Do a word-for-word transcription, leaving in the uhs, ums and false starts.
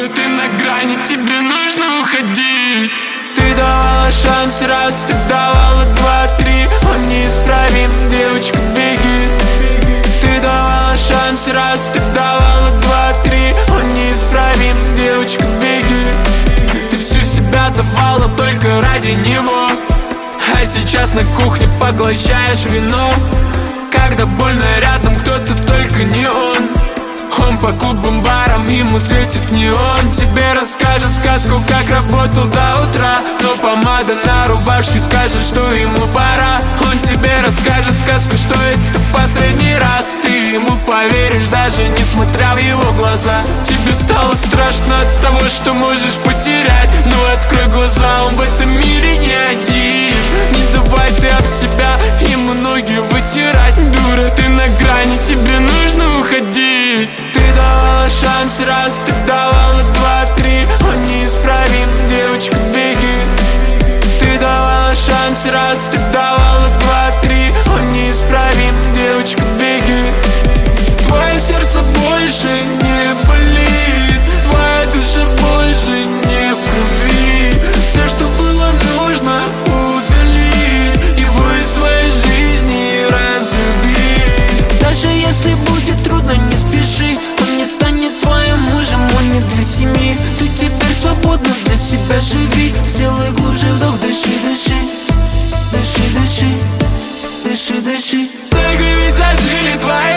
дура, ты на грани, тебе нужно уходить. Ты давала шанс раз, ты давала два-три, он неисправим, девочка, беги. Ты давала шанс раз, ты давала два-три, он неисправим, девочка, беги. Ты всю себя давала только ради него, а сейчас на кухне поглощаешь вино. Когда больно рядом кто-то, только не он. Он по клубам, барам, ему светит неон. Тебе расскажет сказку, как работал до утра, но помада на рубашке скажет, что ему пора. Он тебе расскажет сказку, что это в последний раз. Ты ему поверишь, даже несмотря в его глаза. Тебе стало страшно от того, что можешь потерять. Но открой глаза, он в этом мире не один. Не давай ты от себя ему ноги вытирать. Дура, ты на грани, тебе нужно уходить. Ты давала шанс раз, ты давала два-три, он неисправим, девочка, беги. Ты давала шанс раз, ты давала два-три, он неисправим, девочка, беги. Твое сердце больше не болит, твоя душа больше не в крови. Все, что было нужно, удалить его из своей жизни, разлюбить. Даже если будет трудно, не спеши, он не станет твоим мужем, он не для семьи. Ты теперь свободна, для себя живи. Сделай глубже вдох, дыши, дыши, дыши, дыши, дыши, дыши. Только ведь зажили твои